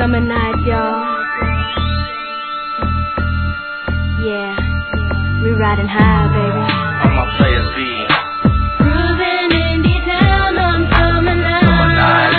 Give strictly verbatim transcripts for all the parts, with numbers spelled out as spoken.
summer nights, y'all. Yeah, we riding high, baby. All my players be Cruising in D-town on summer nights,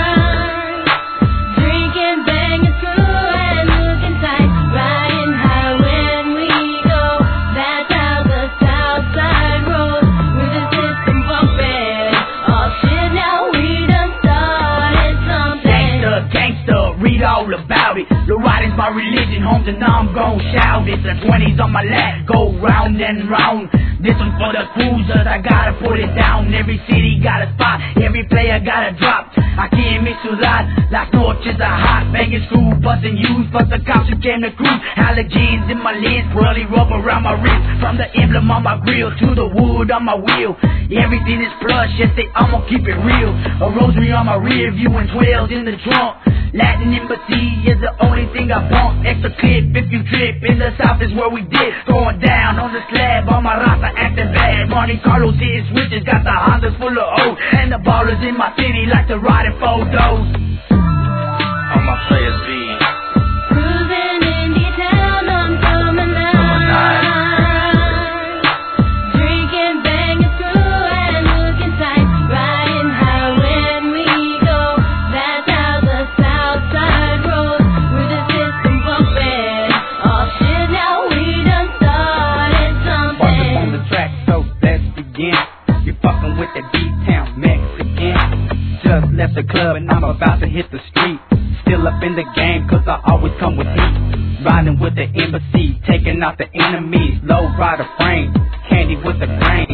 drinking, banging through and looking tight, riding high when we go. That's how the South Side rolls, with the system bumping. Oh shit, now we done started something. Gangsta, gangsta, read all about it. The riding's my religion, homes, and now I'm gon' shout it. The twenties on my lap, go round and round. This one's for the cruisers, I gotta put it down. Every city got a spot, every player got a drop. Aquí en mi ciudad, las noches are hot. Banging screw, busting used, plus the cops who came to cruise. Halogens in my lens, pearly rubber around my wrist. From the emblem on my grill to the wood on my wheel. Everything is plush, yes, they, I'ma keep it real. A rosary on my rear view and twelves in the trunk. Latin embassy is the only thing I bump. Extra clip if you trip, in the south is where we did. Going down on the slab, on my raza acting bad. Monte Carlos hitting switches, got the Hondas full of O's. And the ballers in my city like to ride in photos. all my players be Cruising in D-town on summer nights, drinking, banging through and looking tight, riding high when we go. That's how the South Side rolls, with the system bumping. Oh shit, now we done started Spark up on something. the track, so let's begin. You're fucking with the D-town Mexican. Just left the club and I'm about to hit the street. Still up in the game, cause I always come with heat. Riding with the embassy, taking out the enemies. Low rider frame, candy with the grain.